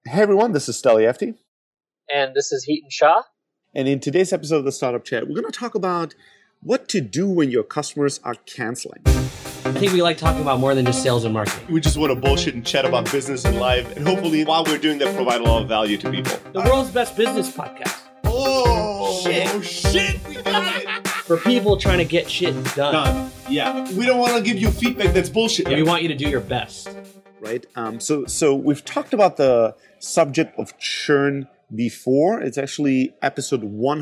Hey everyone, this is Steli Efti. And this is Heaton Shah. And in today's episode of the Startup Chat, we're going to talk about what to do when your customers are canceling. I think we like talking about more than just sales and marketing. We just want to bullshit and chat about business and life. And hopefully, while we're doing that, provide a lot of value to people. The world's best business podcast. Oh, shit. We got it. For people trying to get shit done. Yeah. We don't want to give you feedback that's bullshit. Yeah, we want you to do your best. Right? So we've talked about the subject of churn before. It's actually episode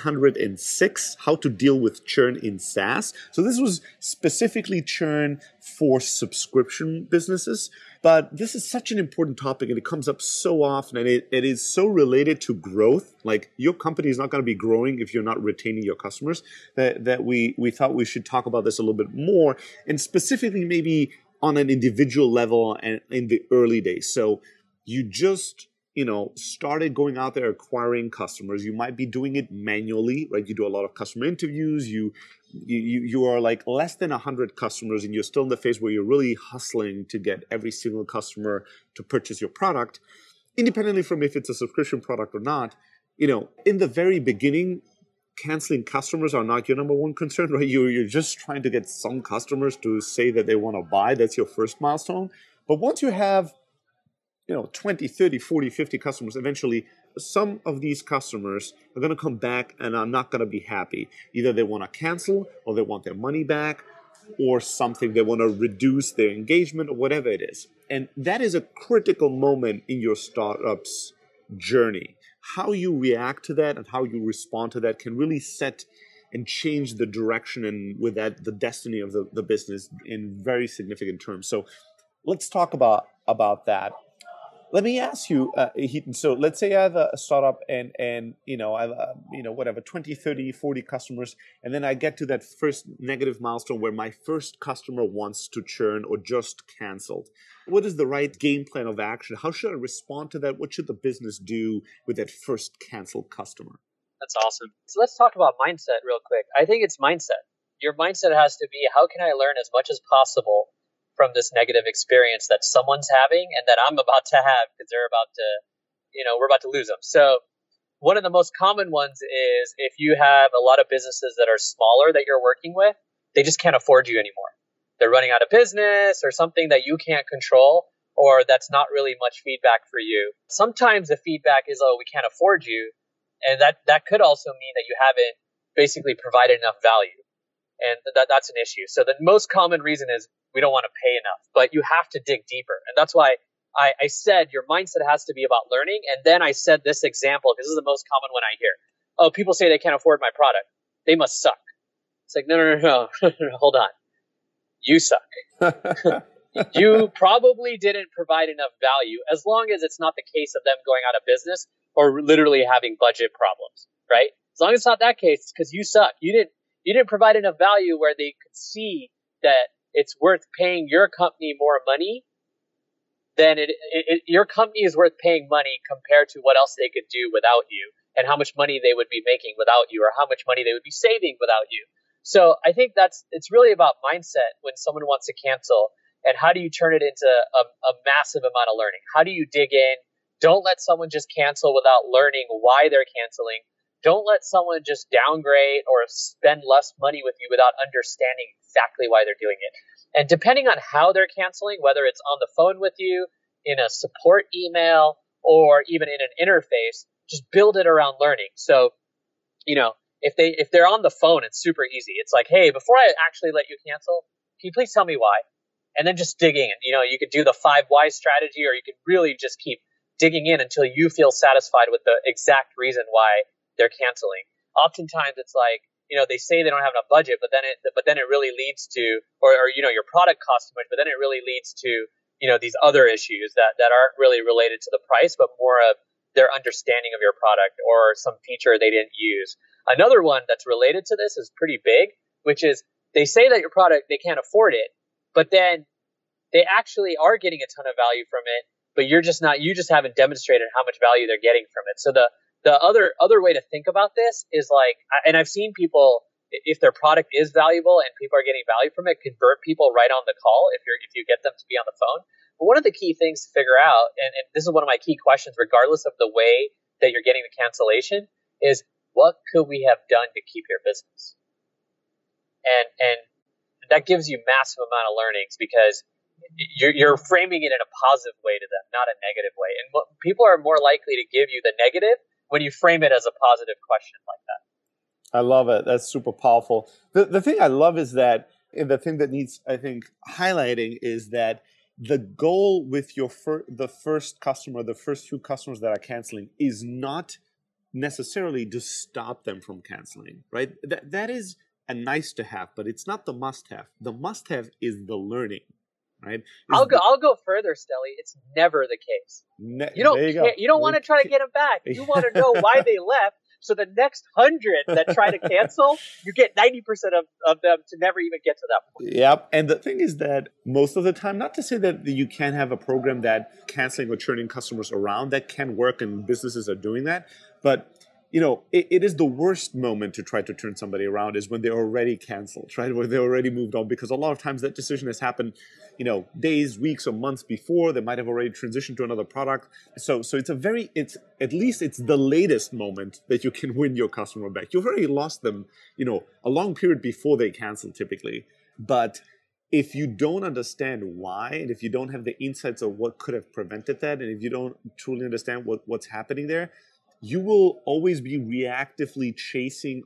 106, how to deal with churn in SaaS. So this was specifically churn for subscription businesses. But this is such an important topic and it comes up so often and it is so related to growth. Like your company is not going to be growing if you're not retaining your customers that we thought we should talk about this a little bit more and specifically maybe on an individual level and in the early days. So you just started going out there acquiring customers. You might be doing it manually, right? You do a lot of customer interviews. You are like less than 100 customers and you're still in the phase where you're really hustling to get every single customer to purchase your product, independently from if it's a subscription product or not. In the very beginning, canceling customers are not your number one concern, right? You're just trying to get some customers to say that they want to buy. That's your first milestone. But once you have 20, 30, 40, 50 customers, eventually some of these customers are going to come back and are not going to be happy. Either they want to cancel or they want their money back or something. They want to reduce their engagement or whatever it is. And that is a critical moment in your startup's journey. How you react to that and how you respond to that can really set and change the direction and with that, the destiny of the business in very significant terms. So let's talk about that. Let me ask you, Heaton, so let's say I have a startup and I have 20, 30, 40 customers, and then I get to that first negative milestone where my first customer wants to churn or just canceled. What is the right game plan of action? How should I respond to that? What should the business do with that first canceled customer? That's awesome. So let's talk about mindset real quick. I think it's mindset. Your mindset has to be, how can I learn as much as possible from this negative experience that someone's having and that I'm about to have because we're about to lose them. So one of the most common ones is if you have a lot of businesses that are smaller that you're working with, they just can't afford you anymore. They're running out of business or something that you can't control or that's not really much feedback for you. Sometimes the feedback is, oh, we can't afford you. And that could also mean that you haven't basically provided enough value. And that's an issue. So the most common reason is we don't want to pay enough, but you have to dig deeper. And that's why I said your mindset has to be about learning. And then I said this example, because this is the most common one I hear. Oh, people say they can't afford my product. They must suck. It's like, no. Hold on. You suck. You probably didn't provide enough value as long as it's not the case of them going out of business or literally having budget problems, right? As long as it's not that case, it's because you suck. You didn't provide enough value where they could see that it's worth paying your company more money than your company is worth paying money compared to what else they could do without you and how much money they would be making without you or how much money they would be saving without you. So I think it's really about mindset when someone wants to cancel and how do you turn it into a massive amount of learning? How do you dig in? Don't let someone just cancel without learning why they're canceling. Don't let someone just downgrade or spend less money with you without understanding exactly why they're doing it. And depending on how they're canceling, whether it's on the phone with you, in a support email, or even in an interface, just build it around learning. So, if they're on the phone, it's super easy. It's like, hey, before I actually let you cancel, can you please tell me why? And then just dig in. You could do the 5 whys strategy, or you could really just keep digging in until you feel satisfied with the exact reason why they're canceling. Oftentimes it's like, they say they don't have enough budget, but then it really leads to, or your product costs too much, but then it really leads to, these other issues that aren't really related to the price, but more of their understanding of your product or some feature they didn't use. Another one that's related to this is pretty big, which is they say that your product, they can't afford it, but then they actually are getting a ton of value from it, but you just haven't demonstrated how much value they're getting from it. So the other way to think about this is like, and I've seen people, if their product is valuable and people are getting value from it, convert people right on the call if you get them to be on the phone. But one of the key things to figure out, and this is one of my key questions, regardless of the way that you're getting the cancellation, is what could we have done to keep your business? And that gives you massive amount of learnings because you're framing it in a positive way to them, not a negative way. And people are more likely to give you the negative when you frame it as a positive question like that. I love it. That's super powerful. The thing I love is that, and the thing that needs, I think, highlighting is that the goal with your the first customer, the first few customers that are canceling, is not necessarily to stop them from canceling, right? That is a nice to have, but it's not the must have. The must have is the learning, right? I'll go further, Stelly. It's never the case. You don't want to try to get them back. You want to know why they left. So the next 100 that try to cancel, you get 90% of them to never even get to that point. Yep. And the thing is that most of the time, not to say that you can't have a program that canceling or churning customers around, that can work and businesses are doing that. But it is the worst moment to try to turn somebody around is when they're already canceled, right? Where they already moved on, because a lot of times that decision has happened, days, weeks, or months before. They might have already transitioned to another product. So it's at least it's the latest moment that you can win your customer back. You've already lost them, a long period before they cancel typically. But if you don't understand why, and if you don't have the insights of what could have prevented that, and if you don't truly understand what's happening there, you will always be reactively chasing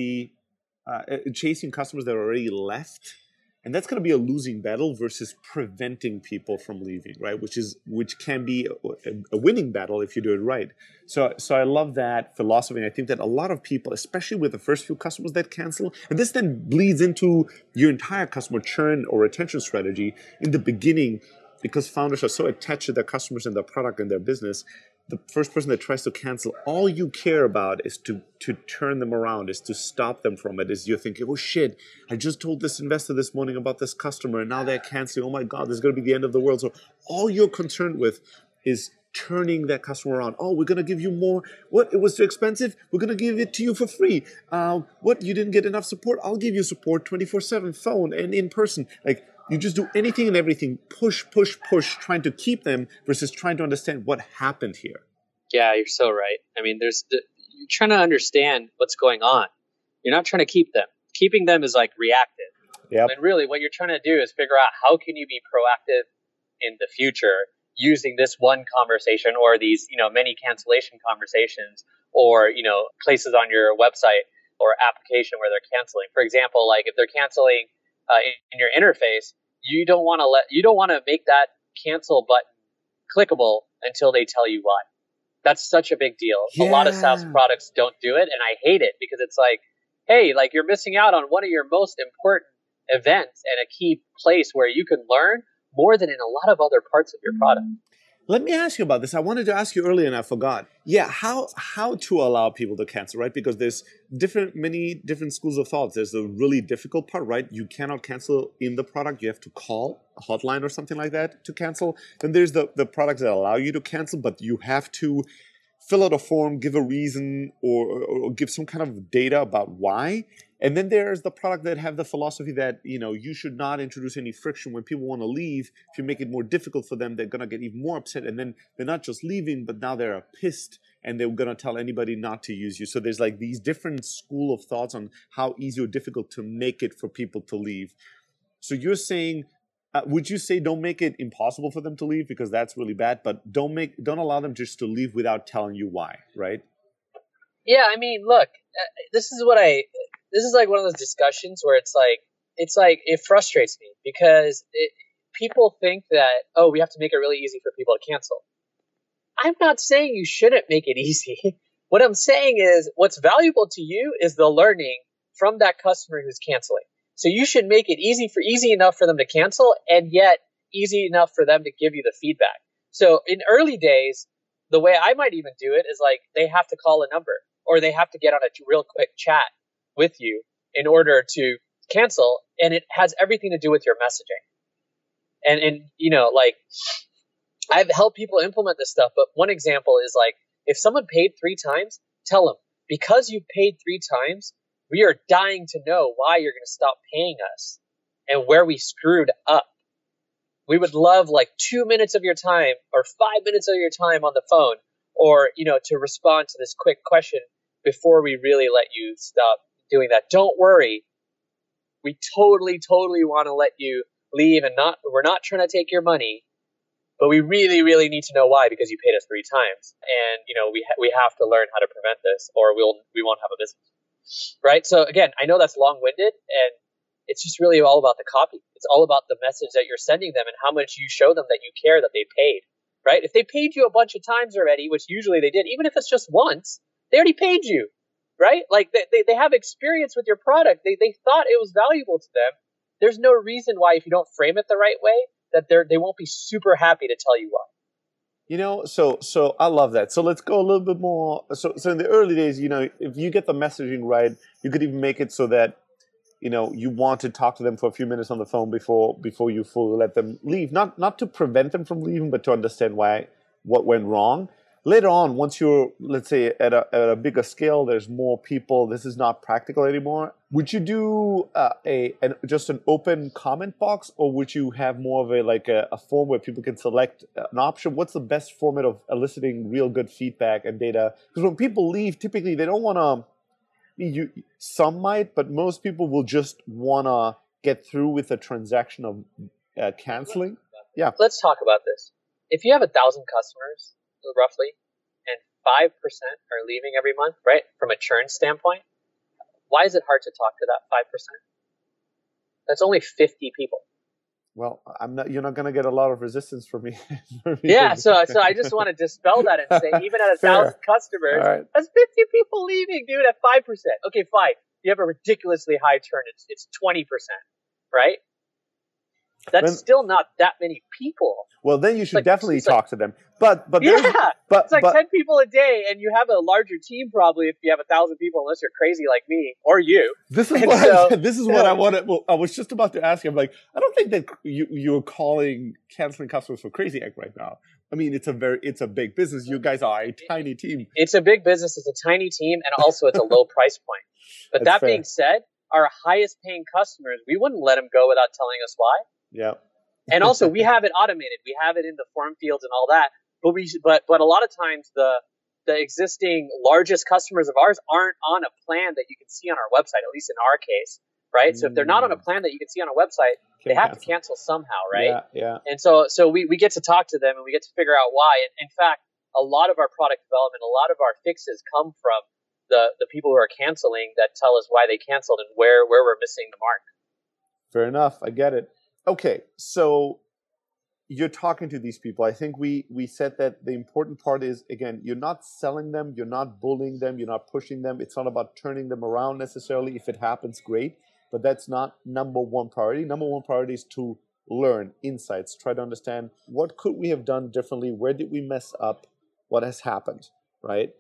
customers that are already left. And that's going to be a losing battle versus preventing people from leaving, right? Which can be a winning battle if you do it right. So I love that philosophy. And I think that a lot of people, especially with the first few customers that cancel, and this then bleeds into your entire customer churn or retention strategy in the beginning, because founders are so attached to their customers and their product and their business. The first person that tries to cancel, all you care about is to turn them around, is to stop them from it. Is you're thinking, oh shit, I just told this investor this morning about this customer and now they're canceling. Oh my God, this is going to be the end of the world. So all you're concerned with is turning that customer around. Oh, we're going to give you more. What? It was too expensive? We're going to give it to you for free. What? You didn't get enough support? I'll give you support 24/7, phone and in person. You just do anything and everything, push, trying to keep them versus trying to understand what happened here. Yeah, you're so right. I mean, you're trying to understand what's going on. You're not trying to keep them. Keeping them is like reactive. Yep. And really what you're trying to do is figure out how can you be proactive in the future using this one conversation or these, many cancellation conversations or, places on your website or application where they're canceling. For example, like if they're canceling in your interface, you don't want to make that cancel button clickable until they tell you why. That's such a big deal. Yeah. A lot of SaaS products don't do it, and I hate it because it's like, hey, like you're missing out on one of your most important events and a key place where you can learn more than in a lot of other parts of your product. Let me ask you about this. I wanted to ask you earlier and I forgot. Yeah, how to allow people to cancel, right? Because there's many different schools of thought. There's the really difficult part, right? You cannot cancel in the product. You have to call a hotline or something like that to cancel. Then there's the products that allow you to cancel, but you have to fill out a form, give a reason, or give some kind of data about why. And then there's the product that have the philosophy that, you should not introduce any friction when people want to leave. If you make it more difficult for them, they're going to get even more upset. And then they're not just leaving, but now they're pissed and they're going to tell anybody not to use you. So there's like these different school of thoughts on how easy or difficult to make it for people to leave. So you're saying, would you say don't make it impossible for them to leave because that's really bad, but don't allow them just to leave without telling you why, right? Yeah, I mean, look, this is like one of those discussions where it's like it frustrates me because people think that, oh, we have to make it really easy for people to cancel. I'm not saying you shouldn't make it easy. What I'm saying is what's valuable to you is the learning from that customer who's canceling. So you should make it easy enough for them to cancel and yet easy enough for them to give you the feedback. So in early days, the way I might even do it is like they have to call a number or they have to get on a real quick chat with you in order to cancel, and it has everything to do with your messaging. And like I've helped people implement this stuff, but one example is like if someone paid 3 times, tell them because you paid 3 times, we are dying to know why you're going to stop paying us and where we screwed up. We would love like 2 minutes of your time or 5 minutes of your time on the phone, or, to respond to this quick question before we really let you stop doing that. Don't worry. We totally, totally want to let you leave, and we're not trying to take your money, but we really, really need to know why, because you paid us 3 times. And, we have to learn how to prevent this, or we won't have a business. Right? So again, I know that's long-winded, and it's just really all about the copy. It's all about the message that you're sending them and how much you show them that you care that they paid, right? If they paid you a bunch of times already, which usually they did, even if it's just once, they already paid you, right? Like they have experience with your product. They thought it was valuable to them. There's no reason why, if you don't frame it the right way, that they won't be super happy to tell you why. So I love that. So let's go a little bit more. So in the early days, if you get the messaging right, you could even make it so that you want to talk to them for a few minutes on the phone before you fully let them leave. Not to prevent them from leaving, but to understand what went wrong. Later on, once you're, let's say, at a bigger scale, there's more people, this is not practical anymore. Would you do just an open comment box, or would you have more of a form where people can select an option? What's the best format of eliciting real good feedback and data? Because when people leave, typically they don't want to. Some might, but most people will just want to get through with the transaction of canceling. Yeah. Let's talk about this. If you have 1,000 customers, roughly, and 5% are leaving every month, right? From a churn standpoint, why is it hard to talk to that 5%? That's only 50 people. Well, you're not going to get a lot of resistance from me. Yeah, so I just want to dispel that and say, even at 1,000 customers, right, that's 50 people leaving, dude, at 5%. Okay, fine. You have a ridiculously high churn. It's 20%, right? That's still not that many people. Well, then you should definitely talk to them. But it's like 10 people a day, and you have a larger team probably if you have 1,000 people, unless you're crazy like me or you. This is what I wanted. Well, I was just about to ask you. I'm like, I don't think that you're calling canceling customers for crazy act right now. I mean, it's a big business. You guys are a tiny team. It's a big business. It's a tiny team, and also it's a low price point. But that being said, our highest paying customers, we wouldn't let them go without telling us why. Yeah. And also, we have it automated. We have it in the form fields and all that. But a lot of times, the existing largest customers of ours aren't on a plan that you can see on our website. At least in our case, right? So if they're not on a plan that you can see on a website, they have to cancel somehow, right? Yeah. And so we get to talk to them, and we get to figure out why. And in fact, a lot of our product development, a lot of our fixes come from the people who are canceling that tell us why they canceled and where we're missing the mark. Fair enough. I get it. Okay, so you're talking to these people. I think we said that the important part is, again, you're not selling them, you're not bullying them, you're not pushing them. It's not about turning them around necessarily. If it happens, great. But that's not number one priority. Number one priority is to learn insights, try to understand what could we have done differently, where did we mess up, what has happened, right?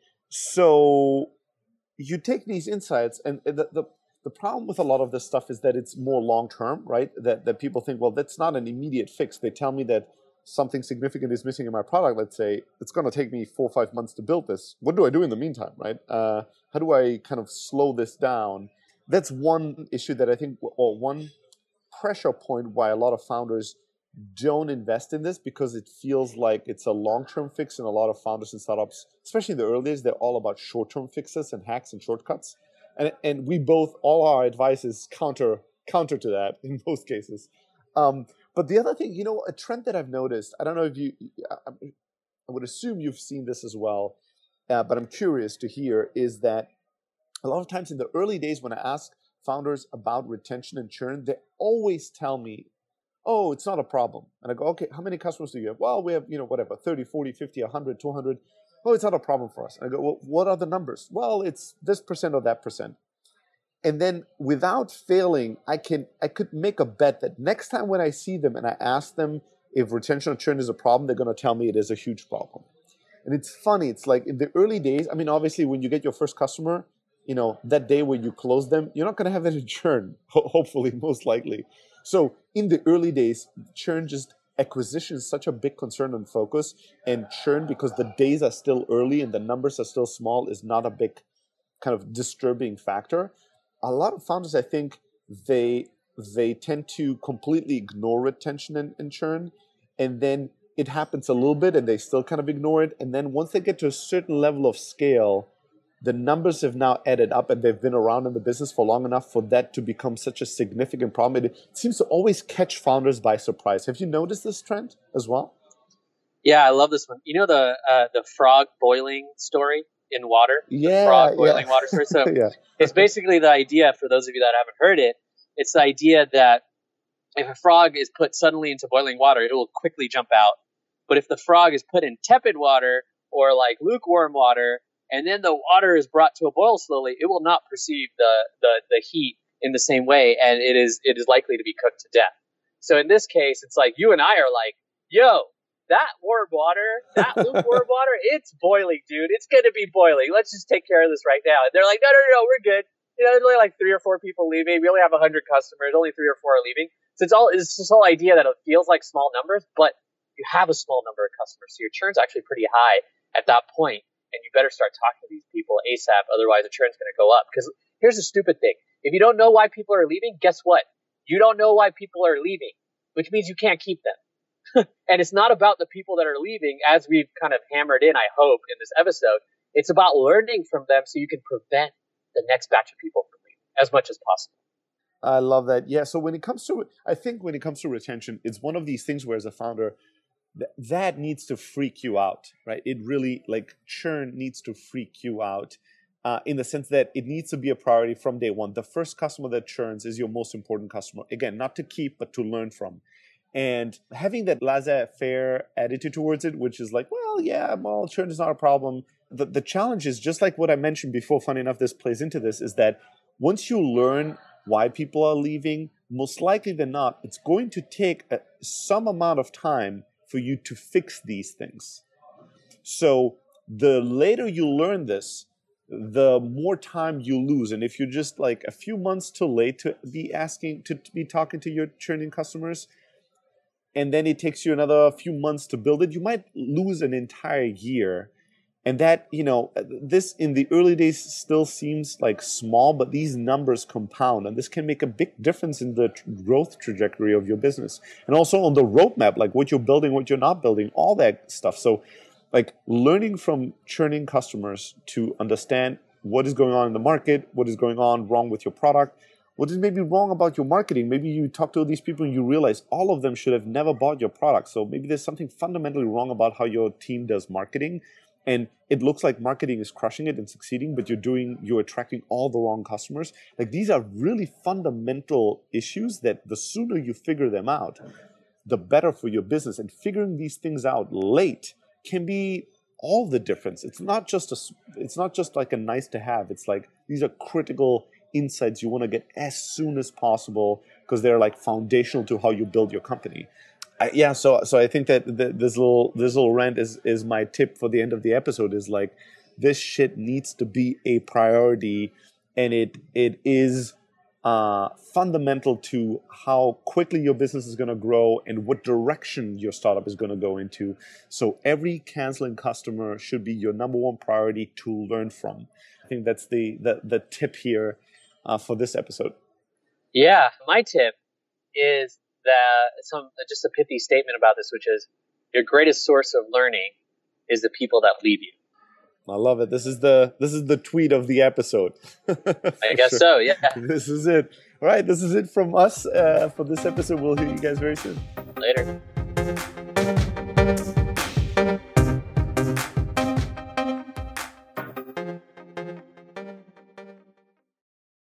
So you take these insights, and the problem with a lot of this stuff is that it's more long-term, right? That people think, well, that's not an immediate fix. They tell me that something significant is missing in my product. Let's say it's going to take me 4 or 5 months to build this. What do I do in the meantime, right? How do I kind of slow this down? That's one issue that I think, or one pressure point why a lot of founders don't invest in this, because it feels like it's a long-term fix, and a lot of founders and startups, especially in the early days, they're all about short-term fixes and hacks and shortcuts. And we both, all our advice is counter to that in most cases. But the other thing, a trend that I've noticed, I don't know if I would assume you've seen this as well, but I'm curious to hear, is that a lot of times in the early days when I ask founders about retention and churn, they always tell me, oh, it's not a problem. And I go, okay, how many customers do you have? Well, we have, 30, 40, 50, 100, 200. Oh, it's not a problem for us. And I go, well, what are the numbers? Well, it's this percent or that percent. And then without failing, I could make a bet that next time when I see them and I ask them if retention or churn is a problem, they're going to tell me it is a huge problem. And it's funny. It's like in the early days, I mean, obviously when you get your first customer, that day where you close them, you're not going to have any churn, hopefully, most likely. So in the early days, acquisition is such a big concern and focus, and churn, because the days are still early and the numbers are still small, is not a big kind of disturbing factor. A lot of founders, I think, they they tend to completely ignore retention and churn, and then it happens a little bit and they still kind of ignore it. And then once they get to a certain level of scale, the numbers have now added up and they've been around in the business for long enough for that to become such a significant problem. It seems to always catch founders by surprise. Have you noticed this trend as well? Yeah, I love this one. You know the frog boiling story in water? Yeah. The frog boiling water story. So yeah. It's basically the idea, for those of you that haven't heard it, it's the idea that if a frog is put suddenly into boiling water, it will quickly jump out. But if the frog is put in tepid water or like lukewarm water, and then the water is brought to a boil slowly, it will not perceive the heat in the same way, and it is likely to be cooked to death. So in this case, it's like you and I are like, yo, that warm water, that lukewarm water, it's boiling, dude. It's going to be boiling. Let's just take care of this right now. And they're like, no, we're good. You know, there's only like 3 or 4 people leaving. We only have 100 customers. Only 3 or 4 are leaving. So it's this whole idea that it feels like small numbers, but you have a small number of customers. So your churn's actually pretty high at that point, and you better start talking to these people ASAP. Otherwise, the churn's going to go up. Because here's the stupid thing. If you don't know why people are leaving, guess what? You don't know why people are leaving, which means you can't keep them. And it's not about the people that are leaving, as we've kind of hammered in, I hope, in this episode. It's about learning from them so you can prevent the next batch of people from leaving as much as possible. I love that. Yeah. So when it comes to retention, it's one of these things where as a founder, that needs to freak you out, right? It really, like, churn needs to freak you out in the sense that it needs to be a priority from day one. The first customer that churns is your most important customer. Again, not to keep, but to learn from. And having that laissez-faire attitude towards it, which is like, churn is not a problem. The challenge is, just like what I mentioned before, funny enough, this plays into this, is that once you learn why people are leaving, most likely than not, it's going to take some amount of time for you to fix these things. So the later you learn this, the more time you lose. And if you're just like a few months too late to be talking to your churning customers, and then it takes you another few months to build it, you might lose an entire year. And that, this in the early days still seems like small, but these numbers compound, and this can make a big difference in the growth trajectory of your business. And also on the roadmap, like what you're building, what you're not building, all that stuff. So like learning from churning customers to understand what is going on in the market, what is going on wrong with your product, what is maybe wrong about your marketing. Maybe you talk to these people and you realize all of them should have never bought your product. So maybe there's something fundamentally wrong about how your team does marketing. And it looks like marketing is crushing it and succeeding, but you're attracting all the wrong customers. Like, these are really fundamental issues that the sooner you figure them out, the better for your business. And figuring these things out late can be all the difference. It's not just like a nice to have. It's like, these are critical insights you want to get as soon as possible, because they're like foundational to how you build your company. So I think that this little rant is my tip for the end of the episode, is like, this shit needs to be a priority, and it is fundamental to how quickly your business is going to grow and what direction your startup is going to go into. So every canceling customer should be your number one priority to learn from. I think that's the tip here for this episode. Yeah, my tip is just a pithy statement about this, which is, your greatest source of learning is the people that leave you. I love it. This is the tweet of the episode. I guess so, yeah. This is it. All right, this is it from us for this episode. We'll hear you guys very soon. Later.